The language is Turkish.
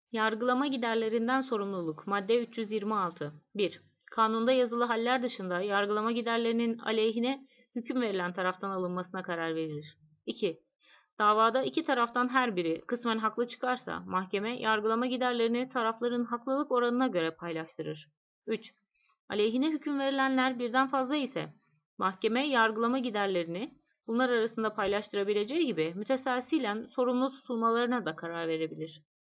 Yargılama giderlerinden sorumluluk. Madde 326. 1. Kanunda yazılı haller dışında yargılama giderlerinin aleyhine hüküm verilen taraftan alınmasına karar verilir. 2. Davada iki taraftan her biri kısmen haklı çıkarsa mahkeme yargılama giderlerini tarafların haklılık oranına göre paylaştırır. 3. Aleyhine hüküm verilenler birden fazla ise mahkeme yargılama giderlerini bunlar arasında paylaştırabileceği gibi müteselsilen sorumlu tutulmalarına da karar verebilir.